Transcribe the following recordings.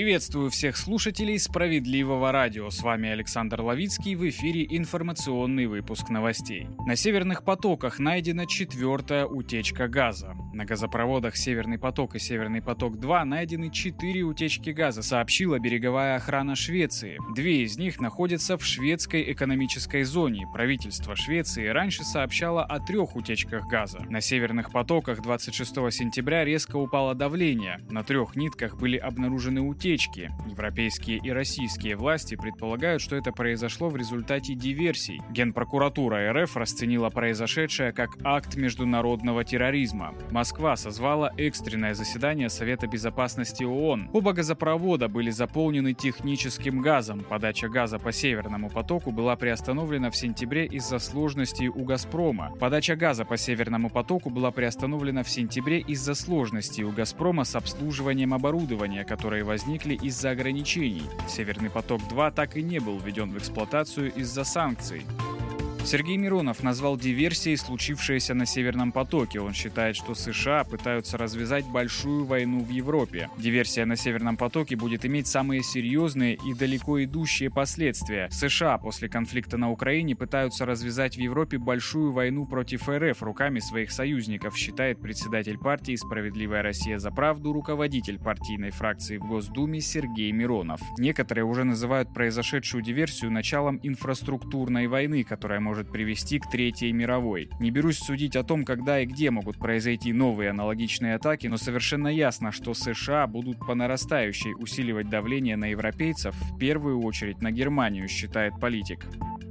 Приветствую всех слушателей Справедливого радио. С вами Александр Ловицкий, в эфире информационный выпуск новостей. На Северных потоках найдена 4-я утечка газа. На газопроводах Северный поток и Северный поток-2 найдены 4 утечки газа, сообщила береговая охрана Швеции. 2 из них находятся в шведской экономической зоне. Правительство Швеции раньше сообщало о 3 утечках газа. На Северных потоках 26 сентября резко упало давление. На 3 нитках были обнаружены утечки. Европейские и российские власти предполагают, что это произошло в результате диверсий. Генпрокуратура РФ расценила произошедшее как акт международного терроризма. Москва созвала экстренное заседание Совета безопасности ООН. Оба газопровода были заполнены техническим газом. Подача газа по Северному потоку была приостановлена в сентябре из-за сложностей у «Газпрома». Подача газа по Северному потоку была приостановлена в сентябре из-за сложностей у «Газпрома» с обслуживанием оборудования, которые возникли из-за ограничений. Северный поток-2 так и не был введен в эксплуатацию из-за санкций. Сергей Миронов назвал диверсией случившееся на Северном потоке. Он считает, что США пытаются развязать большую войну в Европе. Диверсия на Северном потоке будет иметь самые серьезные и далеко идущие последствия. США после конфликта на Украине пытаются развязать в Европе большую войну против РФ руками своих союзников, считает председатель партии «Справедливая Россия за правду», руководитель партийной фракции в Госдуме Сергей Миронов. Некоторые уже называют произошедшую диверсию началом инфраструктурной войны, которая может привести к Третьей мировой. Не берусь судить о том, когда и где могут произойти новые аналогичные атаки, но совершенно ясно, что США будут по нарастающей усиливать давление на европейцев, в первую очередь на Германию, считает политик.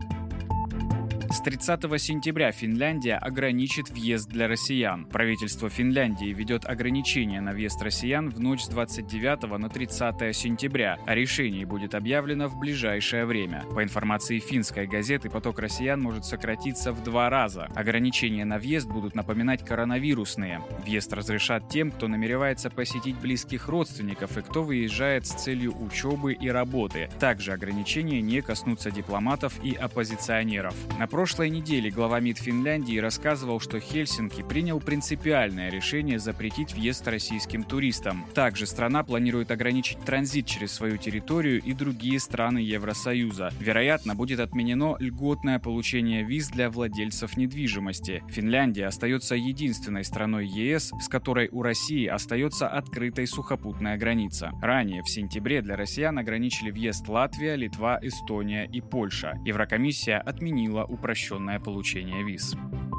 С 30 сентября Финляндия ограничит въезд для россиян. Правительство Финляндии ведет ограничения на въезд россиян в ночь с 29 на 30 сентября. О решении будет объявлено в ближайшее время. По информации финской газеты, поток россиян может сократиться в 2 раза. Ограничения на въезд будут напоминать коронавирусные. Въезд разрешат тем, кто намеревается посетить близких родственников и кто выезжает с целью учебы и работы. Также ограничения не коснутся дипломатов и оппозиционеров. На прошлой неделе глава МИД Финляндии рассказывал, что Хельсинки принял принципиальное решение запретить въезд российским туристам. Также страна планирует ограничить транзит через свою территорию и другие страны Евросоюза. Вероятно, будет отменено льготное получение виз для владельцев недвижимости. Финляндия остается единственной страной ЕС, с которой у России остается открытой сухопутная граница. Ранее, в сентябре, для россиян ограничили въезд Латвия, Литва, Эстония и Польша. Еврокомиссия отменила упрощенное получение виз.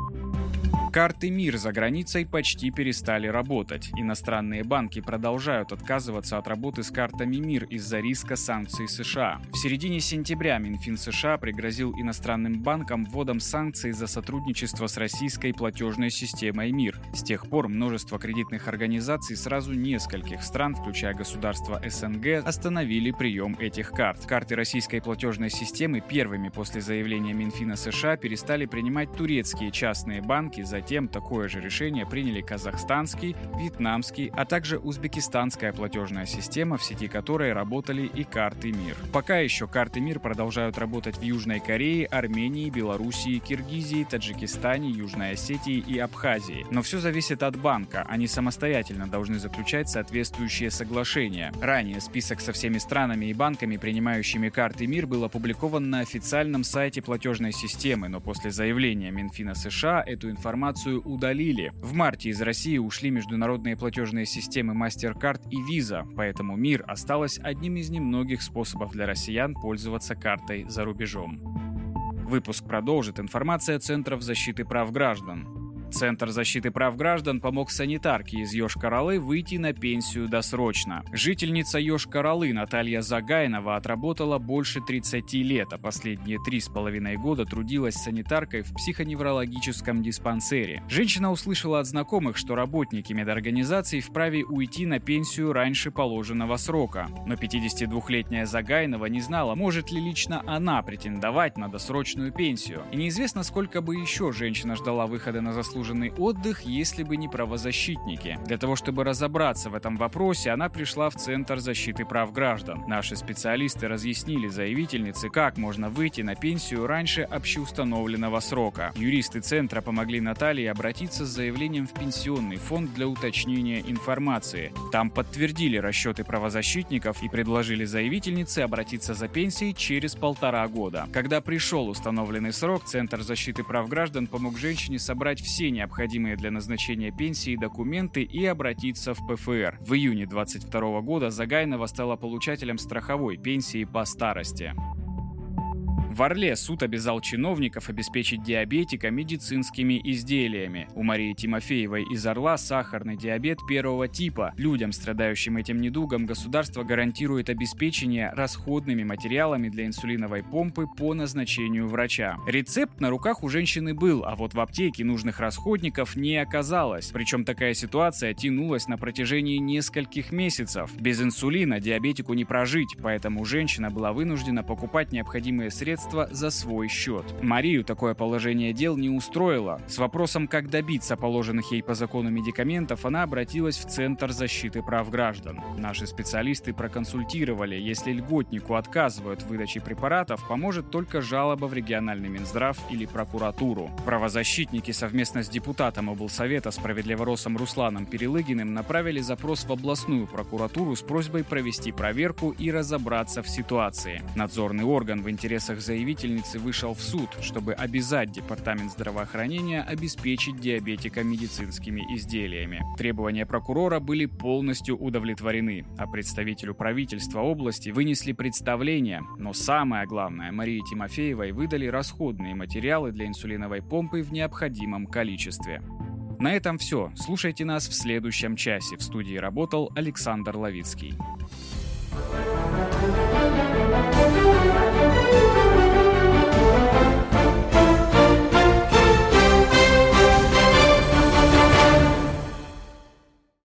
Карты МИР за границей почти перестали работать. Иностранные банки продолжают отказываться от работы с картами МИР из-за риска санкций США. В середине сентября Минфин США пригрозил иностранным банкам вводом санкций за сотрудничество с российской платежной системой МИР. С тех пор множество кредитных организаций сразу нескольких стран, включая государства СНГ, остановили прием этих карт. Карты российской платежной системы первыми после заявления Минфина США перестали принимать турецкие частные банки, затем такое же решение приняли казахстанский, вьетнамский, а также узбекистанская платежная система, в сети которой работали и карты МИР. Пока еще карты МИР продолжают работать в Южной Корее, Армении, Белоруссии, Киргизии, Таджикистане, Южной Осетии и Абхазии. Но все зависит от банка, они самостоятельно должны заключать соответствующие соглашения. Ранее список со всеми странами и банками, принимающими карты МИР, был опубликован на официальном сайте платежной системы, но после заявления Минфина США эту информацию удалили. В марте из России ушли международные платежные системы MasterCard и Visa, поэтому МИР осталась одним из немногих способов для россиян пользоваться картой за рубежом. Выпуск продолжит информация Центров защиты прав граждан. Центр защиты прав граждан помог санитарке из Йошкар-Олы выйти на пенсию досрочно. Жительница Йошкар-Олы Наталья Загайнова отработала больше 30 лет, а последние 3,5 года трудилась санитаркой в психоневрологическом диспансере. Женщина услышала от знакомых, что работники медорганизаций вправе уйти на пенсию раньше положенного срока. Но 52-летняя Загайнова не знала, может ли лично она претендовать на досрочную пенсию. И неизвестно, сколько бы еще женщина ждала выхода на заслуженную заслуженный отдых, если бы не правозащитники. Для того, чтобы разобраться в этом вопросе, она пришла в Центр защиты прав граждан. Наши специалисты разъяснили заявительнице, как можно выйти на пенсию раньше общеустановленного срока. Юристы Центра помогли Наталье обратиться с заявлением в Пенсионный фонд для уточнения информации. Там подтвердили расчеты правозащитников и предложили заявительнице обратиться за пенсией через 1,5 года. Когда пришел установленный срок, Центр защиты прав граждан помог женщине собрать все необходимые для назначения пенсии документы и обратиться в ПФР. В июне 2022 года Загайнова стала получателем страховой пенсии по старости. В Орле суд обязал чиновников обеспечить диабетика медицинскими изделиями. У Марии Тимофеевой из Орла сахарный диабет 1 типа. Людям, страдающим этим недугом, государство гарантирует обеспечение расходными материалами для инсулиновой помпы по назначению врача. Рецепт на руках у женщины был, а вот в аптеке нужных расходников не оказалось. Причем такая ситуация тянулась на протяжении нескольких месяцев. Без инсулина диабетику не прожить, поэтому женщина была вынуждена покупать необходимые средства за свой счет. Марию такое положение дел не устроило. С вопросом, как добиться положенных ей по закону медикаментов, она обратилась в Центр защиты прав граждан. Наши специалисты проконсультировали, если льготнику отказывают в выдаче препаратов, поможет только жалоба в региональный Минздрав или прокуратуру. Правозащитники совместно с депутатом облсовета справедливоросом Русланом Перелыгиным направили запрос в областную прокуратуру с просьбой провести проверку и разобраться в ситуации. Надзорный орган в интересах заявительницы вышел в суд, чтобы обязать Департамент здравоохранения обеспечить диабетика медицинскими изделиями. Требования прокурора были полностью удовлетворены, а представителю правительства области вынесли представление. Но самое главное, Марии Тимофеевой выдали расходные материалы для инсулиновой помпы в необходимом количестве. На этом все. Слушайте нас в следующем часе. В студии работал Александр Ловицкий.